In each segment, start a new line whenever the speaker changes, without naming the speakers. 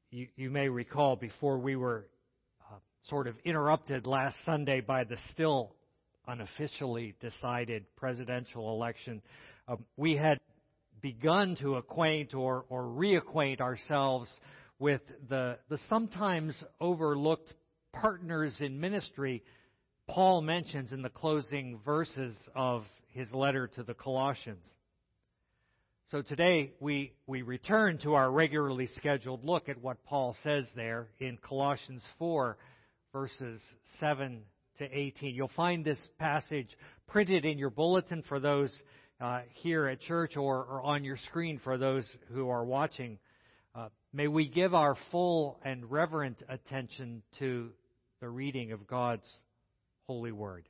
You may recall before we were sort of interrupted last Sunday by the still unofficially decided presidential election, we had begun to acquaint or reacquaint ourselves with the sometimes overlooked partners in ministry Paul mentions in the closing verses of his letter to the Colossians. So today we return to our regularly scheduled look at what Paul says there in Colossians 4, verses 7 to 18. You'll find this passage printed in your bulletin for those here at church or on your screen for those who are watching. May we give our full and reverent attention to the reading of God's holy word.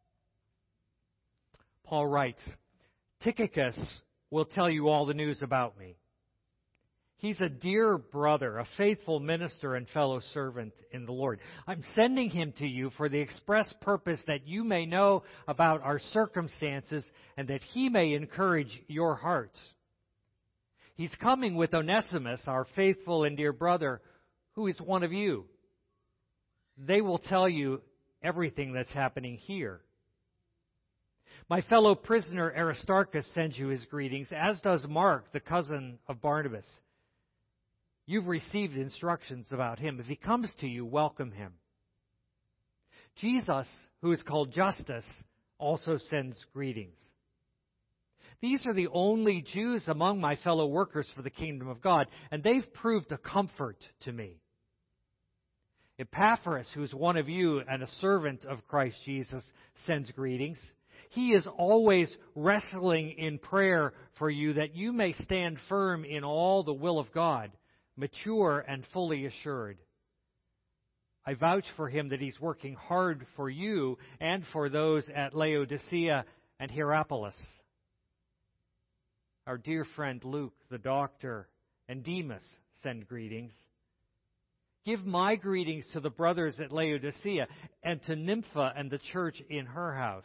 Paul writes, Tychicus will tell you all the news about me. He's a dear brother, a faithful minister and fellow servant in the Lord. I'm sending him to you for the express purpose that you may know about our circumstances and that he may encourage your hearts. He's coming with Onesimus, our faithful and dear brother, who is one of you. They will tell you everything that's happening here. My fellow prisoner Aristarchus sends you his greetings, as does Mark, the cousin of Barnabas. You've received instructions about him. If he comes to you, welcome him. Jesus, who is called Justus, also sends greetings. These are the only Jews among my fellow workers for the kingdom of God, and they've proved a comfort to me. Epaphras, who is one of you and a servant of Christ Jesus, sends greetings. He is always wrestling in prayer for you that you may stand firm in all the will of God, mature and fully assured. I vouch for him that he's working hard for you and for those at Laodicea and Hierapolis. Our dear friend Luke, the doctor, and Demas send greetings. Give my greetings to the brothers at Laodicea and to Nympha and the church in her house.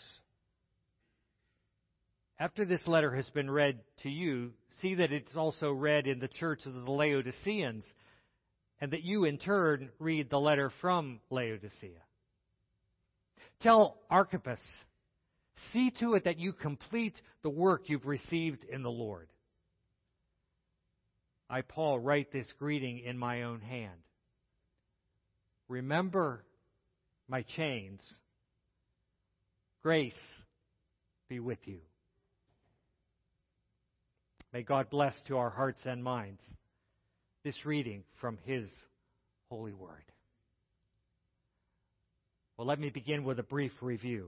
After this letter has been read to you, see that it's also read in the church of the Laodiceans, and that you in turn read the letter from Laodicea. Tell Archippus, see to it that you complete the work you've received in the Lord. I, Paul, write this greeting in my own hand. Remember my chains. Grace be with you. May God bless to our hearts and minds this reading from His holy word. Well, let me begin with a brief review.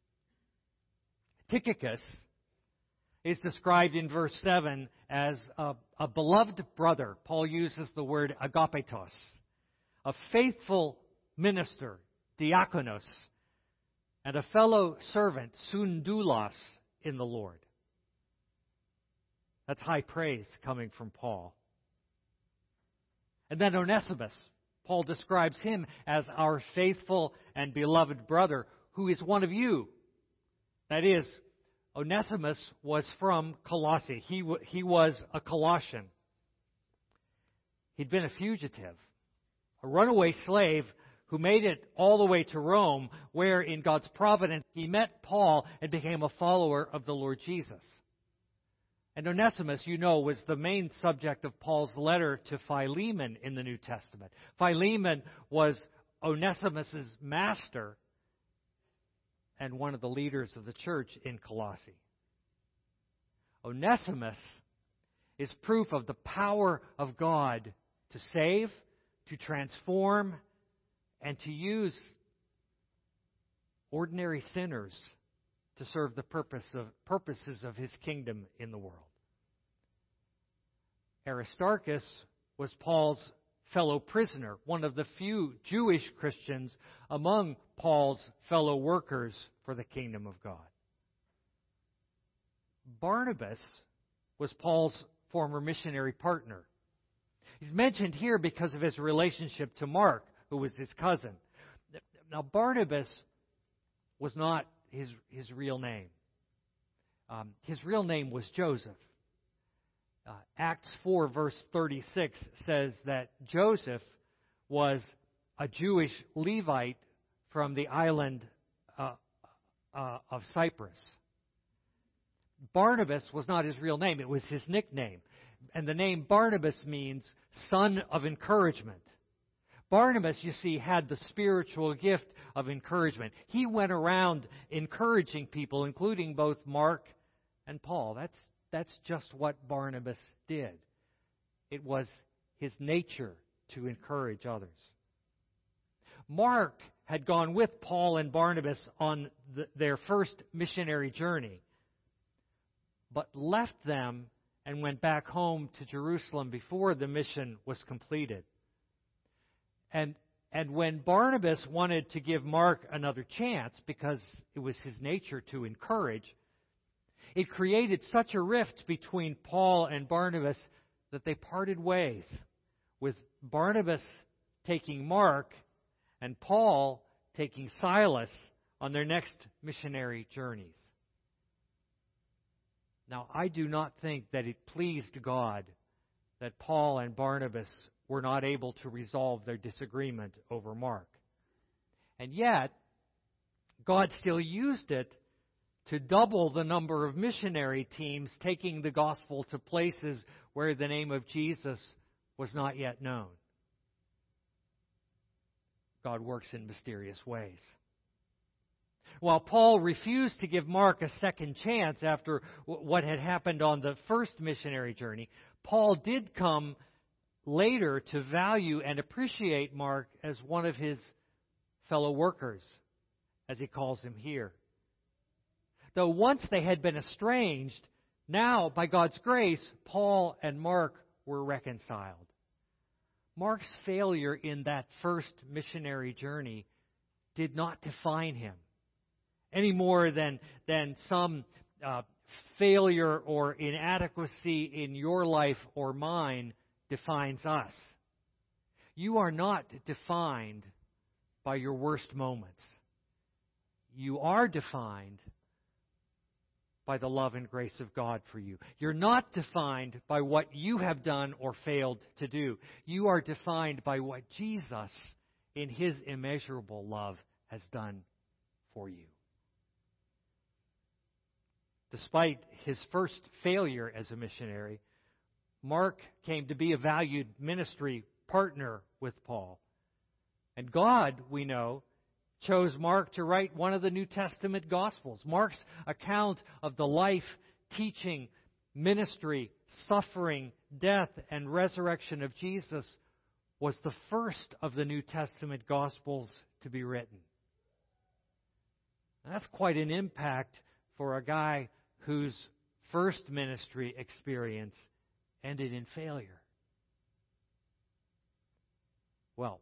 Tychicus is described in verse 7 as a beloved brother. Paul uses the word agapetos, a faithful minister, diakonos, and a fellow servant, sundulos, in the Lord. That's high praise coming from Paul. And then Onesimus, Paul describes him as our faithful and beloved brother, who is one of you. That is, Onesimus was from Colossae. He was a Colossian. He'd been a fugitive, a runaway slave who made it all the way to Rome, where in God's providence he met Paul and became a follower of the Lord Jesus. And Onesimus, you know, was the main subject of Paul's letter to Philemon in the New Testament. Philemon was Onesimus' master and one of the leaders of the church in Colossae. Onesimus is proof of the power of God to save, to transform, and to use ordinary sinners to serve the purposes of His kingdom in the world. Aristarchus was Paul's fellow prisoner, one of the few Jewish Christians among Paul's fellow workers for the kingdom of God. Barnabas was Paul's former missionary partner. He's mentioned here because of his relationship to Mark, who was his cousin. Now, Barnabas was not his real name. His real name was Joseph. Acts 4, verse 36 says that Joseph was a Jewish Levite from the island of Cyprus. Barnabas was not his real name, it was his nickname. And the name Barnabas means son of encouragement. Barnabas, you see, had the spiritual gift of encouragement. He went around encouraging people, including both Mark and Paul. That's just what Barnabas did. It was his nature to encourage others. Mark had gone with Paul and Barnabas on their first missionary journey, but left them and went back home to Jerusalem before the mission was completed. And when Barnabas wanted to give Mark another chance, because it was his nature to encourage, it created such a rift between Paul and Barnabas that they parted ways, with Barnabas taking Mark and Paul taking Silas on their next missionary journeys. Now, I do not think that it pleased God that Paul and Barnabas were not able to resolve their disagreement over Mark. And yet, God still used it to double the number of missionary teams taking the gospel to places where the name of Jesus was not yet known. God works in mysterious ways. While Paul refused to give Mark a second chance after what had happened on the first missionary journey, Paul did come later to value and appreciate Mark as one of his fellow workers, as he calls him here. Though once they had been estranged, now, by God's grace, Paul and Mark were reconciled. Mark's failure in that first missionary journey did not define him any more than some failure or inadequacy in your life or mine defines us. You are not defined by your worst moments. You are defined by the love and grace of God for you. You're not defined by what you have done or failed to do. You are defined by what Jesus, in His immeasurable love, has done for you. Despite his first failure as a missionary, Mark came to be a valued ministry partner with Paul. And God, we know, chose Mark to write one of the New Testament Gospels. Mark's account of the life, teaching, ministry, suffering, death, and resurrection of Jesus was the first of the New Testament Gospels to be written. And that's quite an impact for a guy whose first ministry experience ended in failure. Well,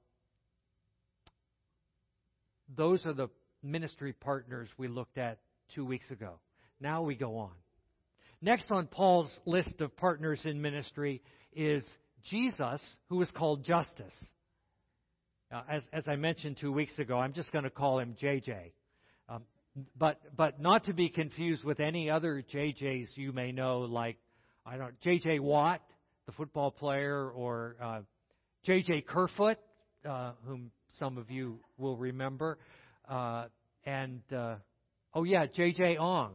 those are the ministry partners we looked at 2 weeks ago. Now we go on. Next on Paul's list of partners in ministry is Jesus, who is called Justus. As I mentioned 2 weeks ago, I'm just going to call him JJ. But not to be confused with any other JJs you may know, like J.J. Watt, the football player, or J.J. Kerfoot, whom some of you will remember, and J.J. Ong.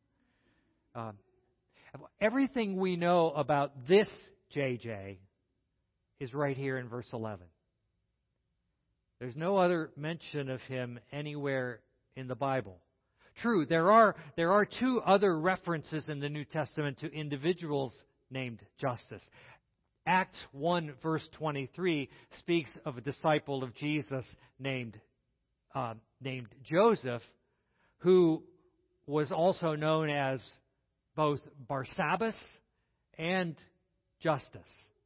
Everything we know about this J.J. is right here in verse 11. There's no other mention of him anywhere in the Bible. True, there are two other references in the New Testament to individuals named Justus. Acts 1 verse 23 speaks of a disciple of Jesus named Joseph, who was also known as both Barsabbas and Justus,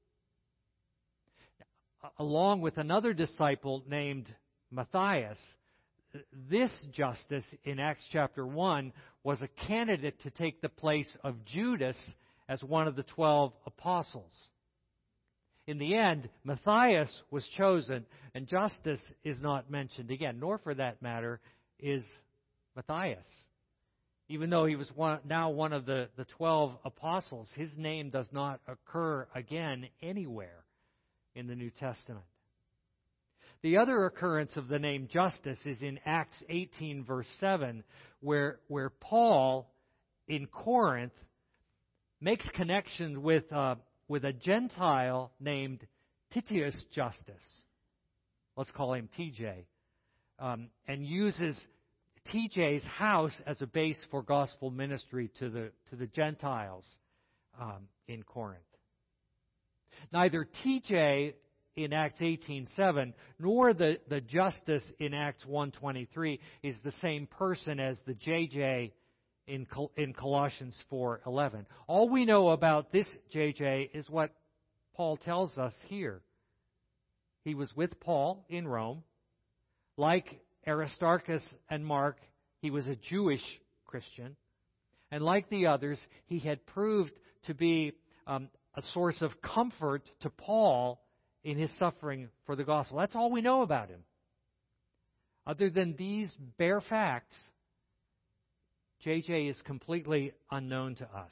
along with another disciple named Matthias. This Justus in Acts chapter 1 was a candidate to take the place of Judas as one of the 12 apostles. In the end, Matthias was chosen, and Justus is not mentioned again, nor for that matter is Matthias. Even though he was now one of the 12 apostles, his name does not occur again anywhere in the New Testament. The other occurrence of the name Justus is in Acts 18, verse 7, where Paul in Corinth makes connections with a Gentile named Titius Justus. Let's call him TJ. And uses TJ's house as a base for gospel ministry to the Gentiles in Corinth. Neither TJ in Acts 18:7 nor the Justus in Acts 1:23 is the same person as the JJ in Colossians 4:11. All we know about this JJ is what Paul tells us here. He was with Paul in Rome. Like Aristarchus and Mark, he was a Jewish Christian. And like the others, he had proved to be a source of comfort to Paul in his suffering for the gospel. That's all we know about him. Other than these bare facts, JJ is completely unknown to us.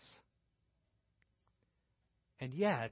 And yet,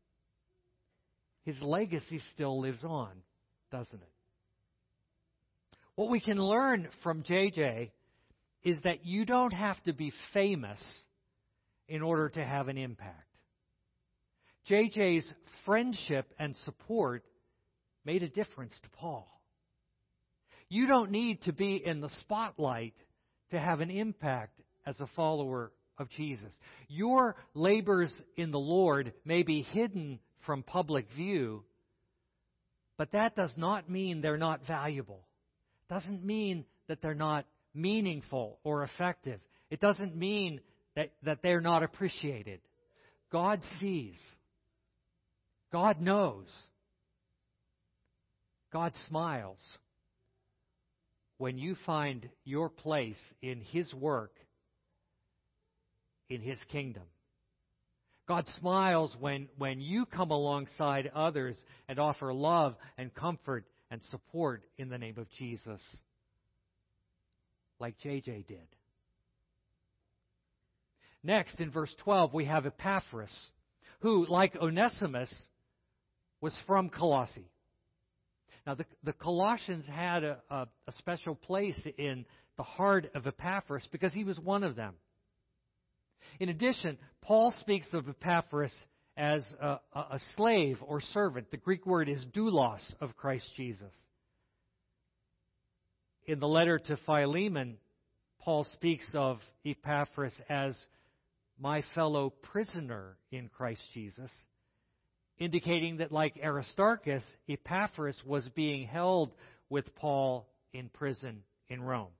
his legacy still lives on, doesn't it? What we can learn from JJ is that you don't have to be famous in order to have an impact. JJ's friendship and support made a difference to Paul. You don't need to be in the spotlight to have an impact as a follower of Jesus. Your labors in the Lord may be hidden from public view, but that does not mean they're not valuable. It doesn't mean that they're not meaningful or effective. It doesn't mean that they're not appreciated. God sees. God knows. God smiles when you find your place in His work, in His kingdom. God smiles when you come alongside others and offer love and comfort and support in the name of Jesus, like JJ did. Next, in verse 12, we have Epaphras, who, like Onesimus, was from Colossae. Now, the Colossians had a special place in the heart of Epaphras because he was one of them. In addition, Paul speaks of Epaphras as a slave or servant. The Greek word is doulos of Christ Jesus. In the letter to Philemon, Paul speaks of Epaphras as my fellow prisoner in Christ Jesus, indicating that like Aristarchus, Epaphras was being held with Paul in prison in Rome.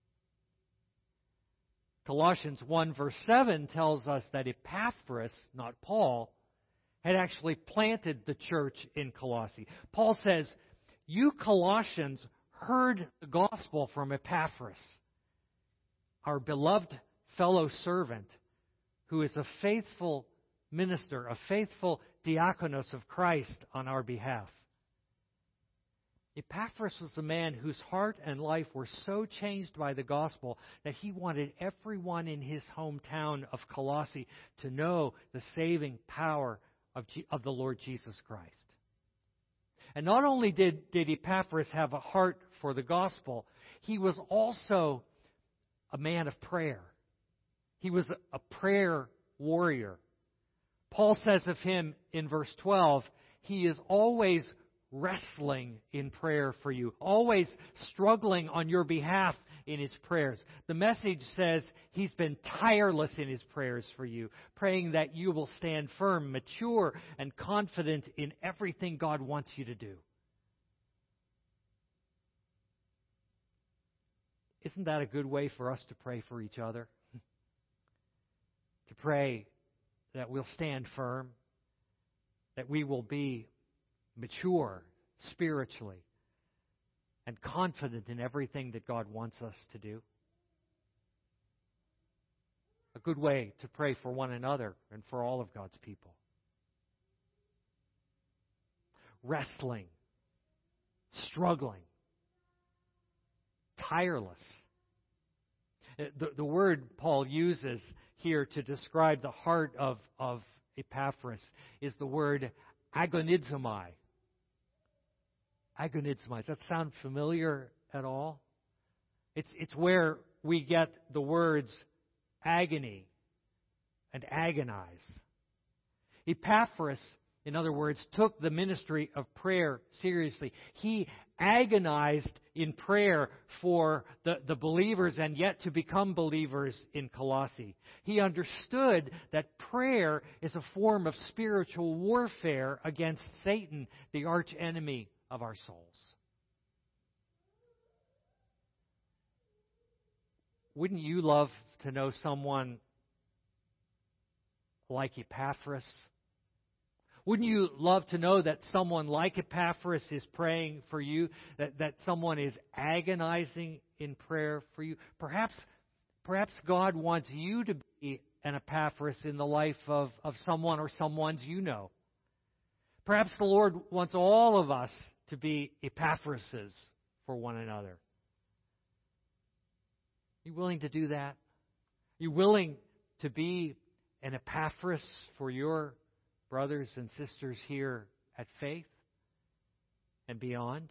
Colossians 1 verse 7 tells us that Epaphras, not Paul, had actually planted the church in Colossae. Paul says, you Colossians heard the gospel from Epaphras, our beloved fellow servant, who is a faithful minister, a faithful diakonos of Christ on our behalf. Epaphras was a man whose heart and life were so changed by the gospel that he wanted everyone in his hometown of Colossae to know the saving power of the Lord Jesus Christ. And not only did Epaphras have a heart for the gospel, he was also a man of prayer. He was a prayer warrior. Paul says of him in verse 12, he is always wrestling in prayer for you, always struggling on your behalf in his prayers. The Message says he's been tireless in his prayers for you, praying that you will stand firm, mature, and confident in everything God wants you to do. Isn't that a good way for us to pray for each other? To pray that we'll stand firm, that we will be mature spiritually and confident in everything that God wants us to do. A good way to pray for one another and for all of God's people. Wrestling, struggling, tireless. The word Paul uses here to describe the heart of Epaphras is the word agonizomai. Agonizomai. Does that sound familiar at all? It's where we get the words agony and agonize. Epaphras, in other words, took the ministry of prayer seriously. He agonized in prayer for the believers and yet to become believers in Colossae. He understood that prayer is a form of spiritual warfare against Satan, the arch enemy of our souls. Wouldn't you love to know someone like Epaphras? Wouldn't you love to know that someone like Epaphras is praying for you, that someone is agonizing in prayer for you? Perhaps God wants you to be an Epaphras in the life of someone or someone's you know. Perhaps the Lord wants all of us to be Epaphrases for one another. Are you willing to do that? Are you willing to be an Epaphras for your brothers and sisters here at Faith and beyond?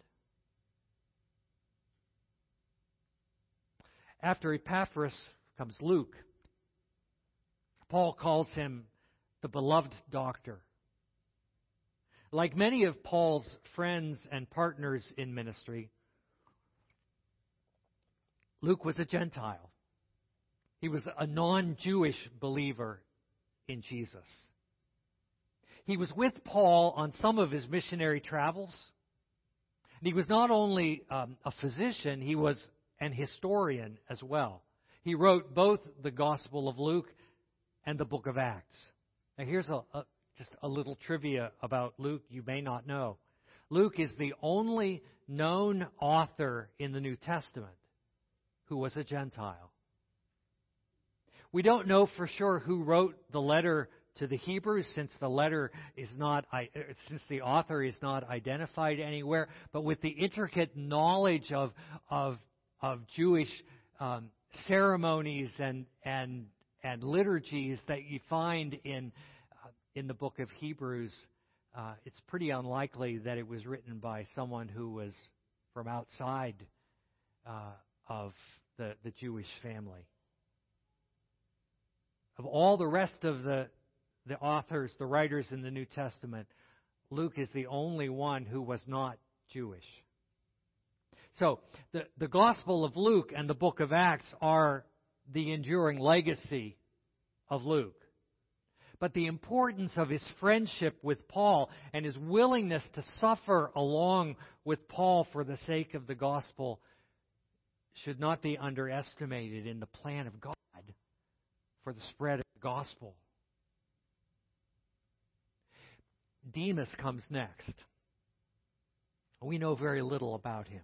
After Epaphras comes Luke. Paul calls him the beloved doctor. Like many of Paul's friends and partners in ministry, Luke was a Gentile. He was a non-Jewish believer in Jesus. He was with Paul on some of his missionary travels. And he was not only a physician, he was an historian as well. He wrote both the Gospel of Luke and the book of Acts. Now here's just a little trivia about Luke you may not know. Luke is the only known author in the New Testament who was a Gentile. We don't know for sure who wrote the letter to the Hebrews, since the author is not identified anywhere. But with the intricate knowledge of Jewish ceremonies and liturgies that you find in the book of Hebrews, it's pretty unlikely that it was written by someone who was from outside of the Jewish family. Of all the rest of the authors, the writers in the New Testament, Luke is the only one who was not Jewish. So, the Gospel of Luke and the book of Acts are the enduring legacy of Luke. But the importance of his friendship with Paul and his willingness to suffer along with Paul for the sake of the gospel should not be underestimated in the plan of God for the spread of the gospel. Demas comes next. We know very little about him.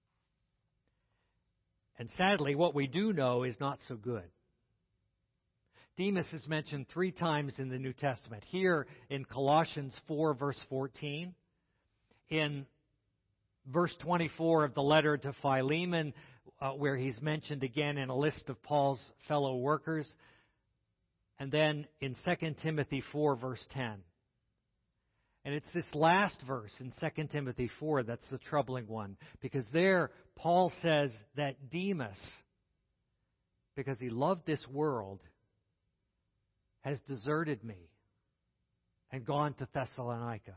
And sadly, what we do know is not so good. Demas is mentioned 3 times in the New Testament. Here in Colossians 4, verse 14. In verse 24 of the letter to Philemon, where he's mentioned again in a list of Paul's fellow workers. And then in 2 Timothy 4, verse 10. And it's this last verse in 2 Timothy 4 that's the troubling one. Because there, Paul says that Demas, because he loved this world, has deserted me and gone to Thessalonica.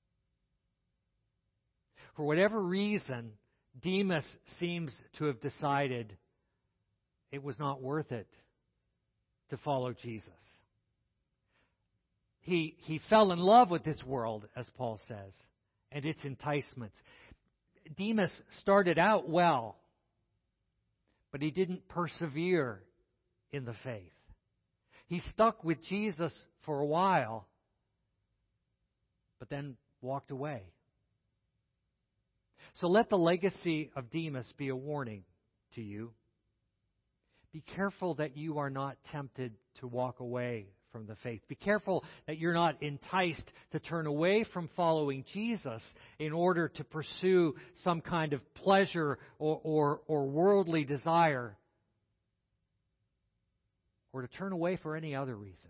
For whatever reason, Demas seems to have decided it was not worth it to follow Jesus. He fell in love with this world, as Paul says, and its enticements. Demas started out well, but he didn't persevere in the faith. He stuck with Jesus for a while, but then walked away. So let the legacy of Demas be a warning to you. Be careful that you are not tempted to walk away from the faith. Be careful that you're not enticed to turn away from following Jesus in order to pursue some kind of pleasure or worldly desire or to turn away for any other reason.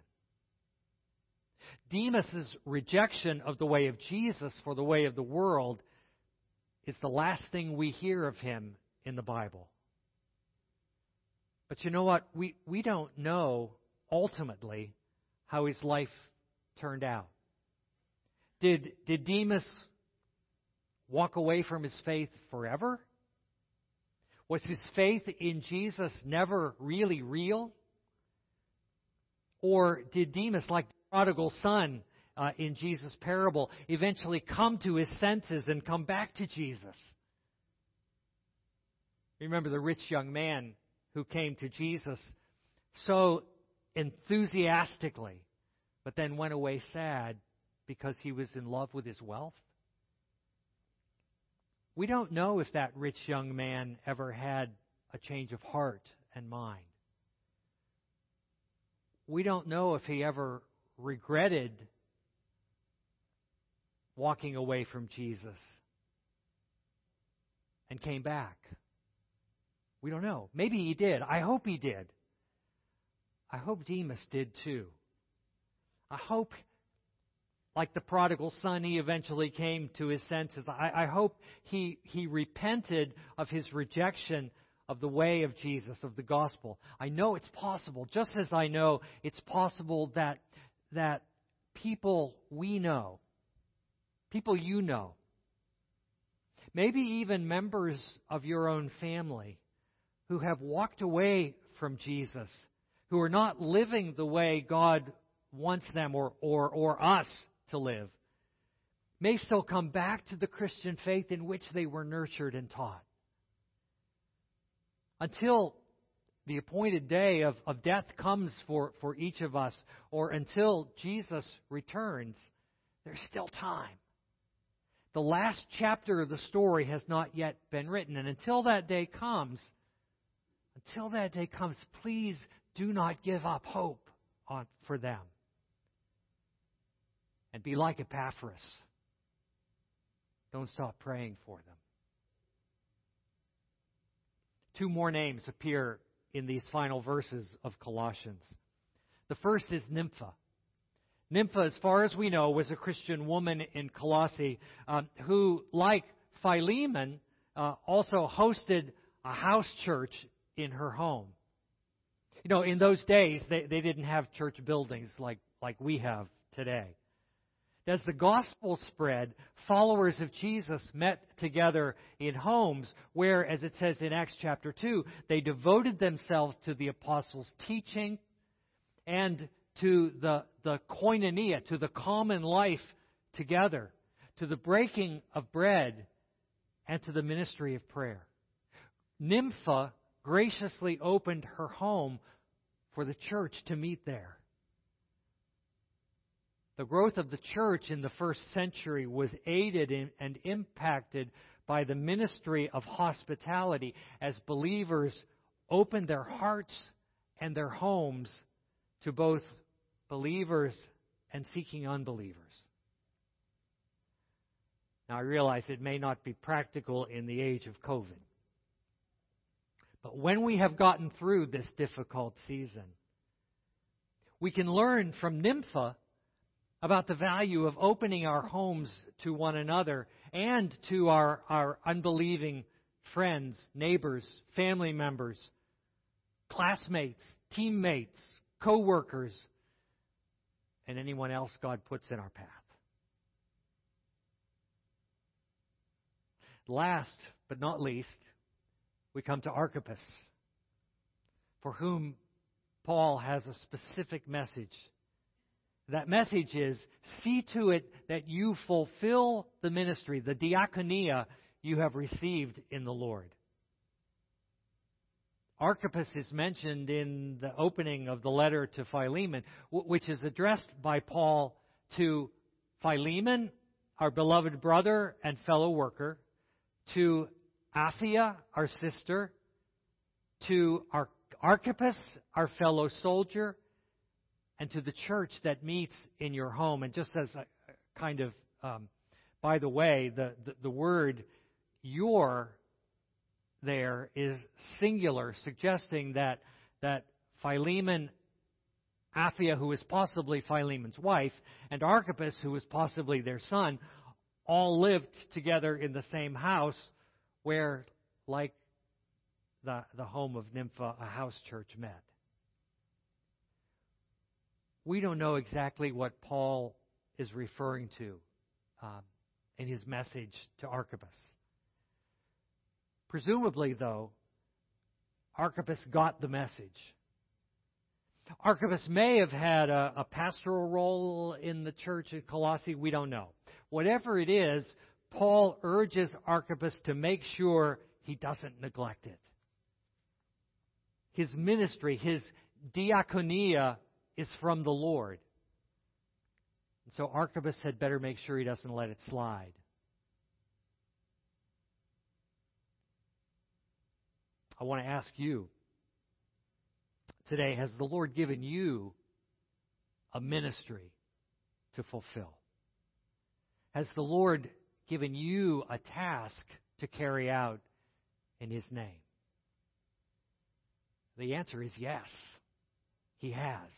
Demas's rejection of the way of Jesus for the way of the world is the last thing we hear of him in the Bible. But you know what? We don't know ultimately how his life turned out. Did Demas walk away from his faith forever? Was his faith in Jesus never really real? Or did Demas, like the prodigal son in Jesus' parable, eventually come to his senses and come back to Jesus? Remember the rich young man who came to Jesus so enthusiastically, but then went away sad because he was in love with his wealth? We don't know if that rich young man ever had a change of heart and mind. We don't know if he ever regretted walking away from Jesus and came back. We don't know. Maybe he did. I hope he did. I hope Demas did too. I hope, like the prodigal son, he eventually came to his senses. I hope he repented of his rejection of the way of Jesus, of the gospel. I know it's possible, just as I know it's possible that people we know, people you know, maybe even members of your own family who have walked away from Jesus, who are not living the way God wants them or us to live, may still come back to the Christian faith in which they were nurtured and taught. Until the appointed day of death comes for each of us, or until Jesus returns, there's still time. The last chapter of the story has not yet been written, and until that day comes, please do not give up hope for them. And be like Epaphras. Don't stop praying for them. Two more names appear in these final verses of Colossians. The first is Nympha. Nympha, as far as we know, was a Christian woman in Colossae who, like Philemon, also hosted a house church in her home. You know, in those days, they didn't have church buildings like we have today. As the gospel spread, followers of Jesus met together in homes where, as it says in Acts chapter 2, they devoted themselves to the apostles' teaching and to the koinonia, to the common life together, to the breaking of bread, and to the ministry of prayer. Nympha graciously opened her home for the church to meet there. The growth of the church in the first century was aided and impacted by the ministry of hospitality as believers opened their hearts and their homes to both believers and seeking unbelievers. Now, I realize it may not be practical in the age of COVID. But when we have gotten through this difficult season, we can learn from Nympha about the value of opening our homes to one another and to our unbelieving friends, neighbors, family members, classmates, teammates, co-workers, and anyone else God puts in our path. Last but not least, we come to Archippus, for whom Paul has a specific message. That message is, see to it that you fulfill the ministry, the diaconia you have received in the Lord. Archippus is mentioned in the opening of the letter to Philemon, which is addressed by Paul to Philemon, our beloved brother and fellow worker, to Apphia, our sister, to Archippus, our fellow soldier, and to the church that meets in your home. And just as a kind of, by the way, the word your there is singular, suggesting that Philemon Apphia, who was possibly Philemon's wife, and Archippus, who was possibly their son, all lived together in the same house where, like the home of Nympha, a house church met. We don't know exactly what Paul is referring to in his message to Archippus. Presumably, though, Archippus got the message. Archippus may have had a pastoral role in the church at Colossae. We don't know. Whatever it is, Paul urges Archippus to make sure he doesn't neglect it. His ministry, his diaconia, is from the Lord. And so Archippus had better make sure he doesn't let it slide. I want to ask you today, has the Lord given you a ministry to fulfill? Has the Lord given you a task to carry out in His name? The answer is yes, He has.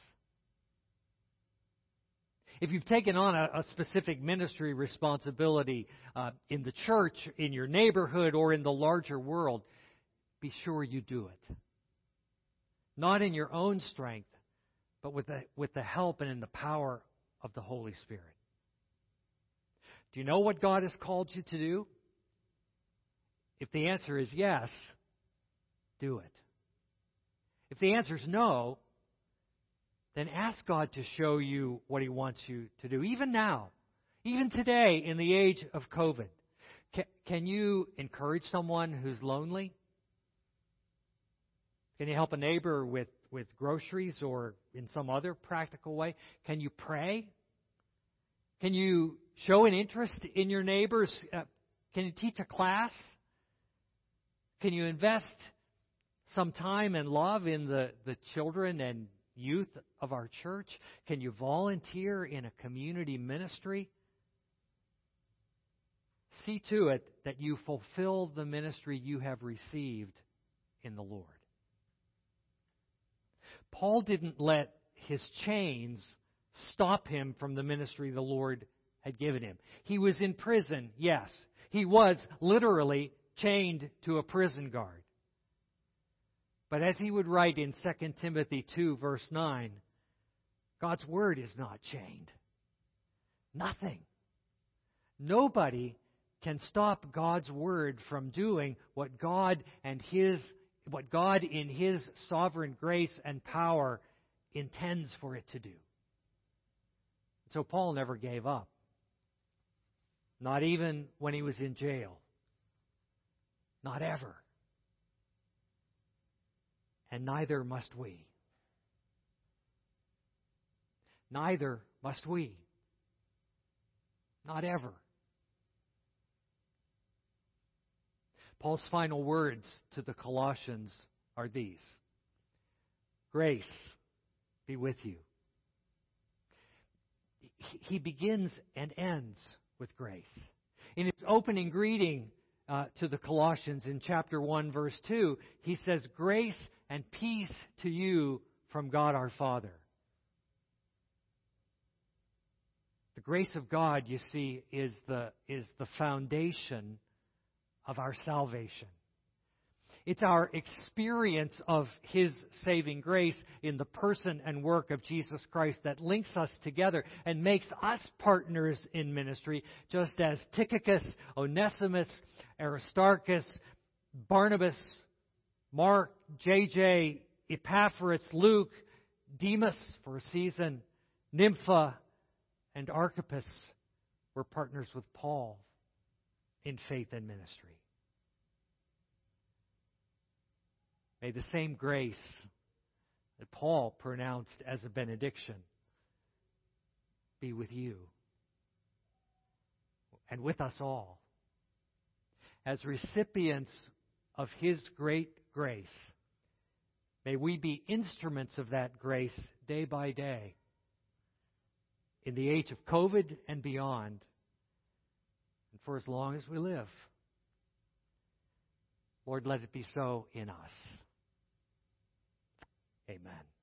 If you've taken on a specific ministry responsibility in the church, in your neighborhood, or in the larger world, be sure you do it. Not in your own strength, but with the help and in the power of the Holy Spirit. Do you know what God has called you to do? If the answer is yes, do it. If the answer is no, then ask God to show you what He wants you to do. Even now, even today, in the age of COVID, can you encourage someone who's lonely? Can you help a neighbor with groceries or in some other practical way? Can you pray? Can you show an interest in your neighbors? Can you teach a class? Can you invest some time and love in the children and youth of our church? Can you volunteer in a community ministry? See to it that you fulfill the ministry you have received in the Lord. Paul didn't let his chains stop him from the ministry the Lord had given him. He was in prison, yes. He was literally chained to a prison guard. But as he would write in 2 Timothy 2, verse 9, God's Word is not chained. Nothing. Nobody can stop God's Word from doing what God in His sovereign grace and power intends for it to do. So Paul never gave up. Not even when he was in jail. Not ever. And neither must we. Neither must we. Not ever. Paul's final words to the Colossians are these: grace be with you. He begins and ends with grace. In his opening greeting to the Colossians in chapter 1, verse 2, he says, grace and peace to you from God our Father. The grace of God, you see, is the foundation of our salvation. It's our experience of His saving grace in the person and work of Jesus Christ that links us together and makes us partners in ministry, just as Tychicus, Onesimus, Aristarchus, Barnabas, Mark, JJ, Epaphras, Luke, Demas for a season, Nympha, and Archippus were partners with Paul in faith and ministry. May the same grace that Paul pronounced as a benediction be with you and with us all. As recipients of His great grace, may we be instruments of that grace day by day in the age of COVID and beyond, and for as long as we live. Lord, let it be so in us. Amen.